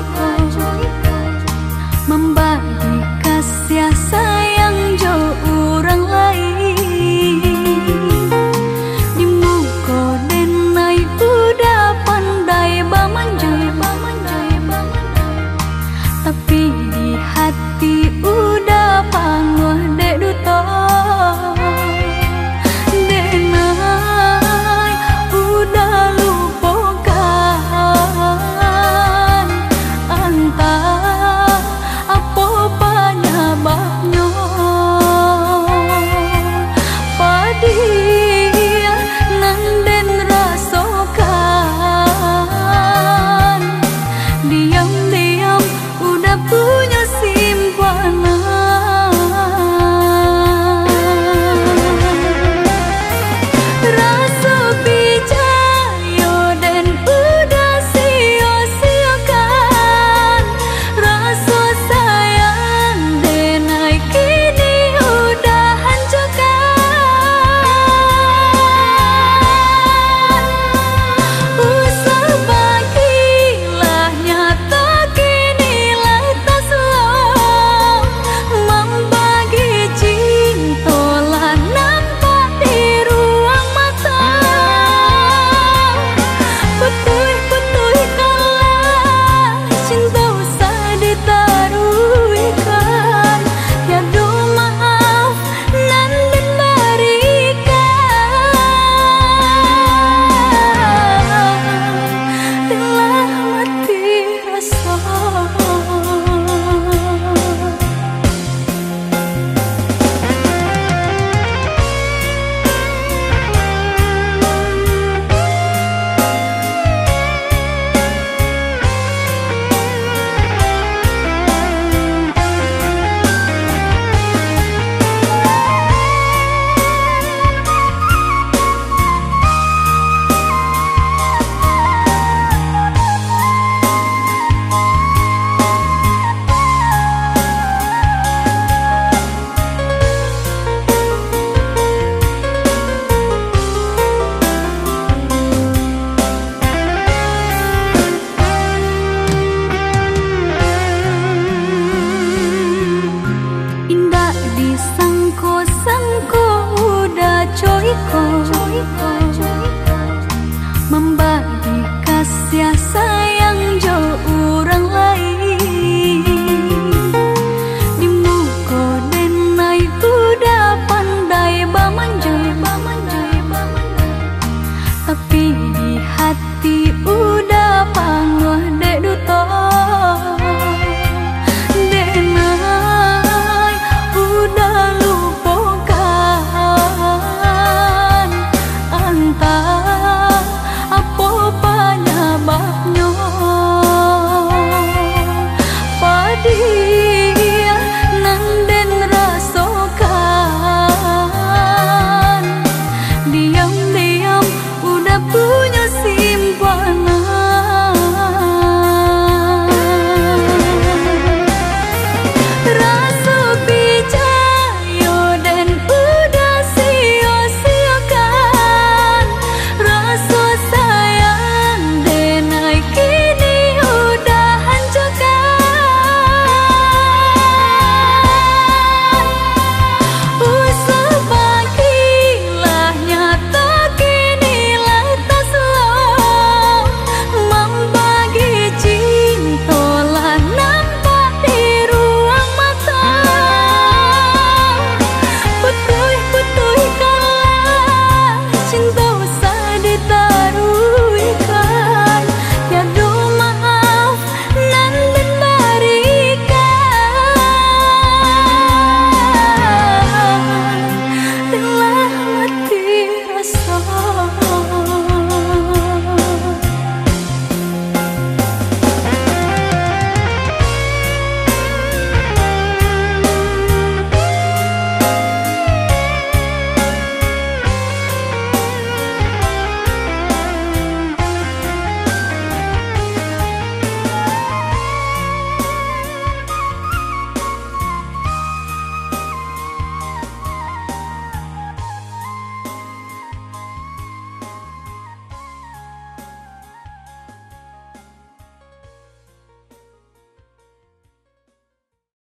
membagi kasih sayang jo orang lain. Di muka denai udah pandai bamanjai, tapi di hati udah panguh dek duto. Denai udah lupakan antah apa penyebabnya. Padia nanden rasakan, diam-diam udah punya simpanan. Rasa percaya dan udah sia-siakan, rasa sayang denai kini udah hancurkan. Usah bagilah nyata kinilah tak slow, membagi cinta lah nampak di ruang mata. Putui kalah cinta usah ditaruhkan, tiada maaf nan diberikan. Telah mati rasa. Indah disangko-sangko udah coiko, membagi kasih sayang jo orang lain. Di muka denai udah pandai bamanjai, tapi di hati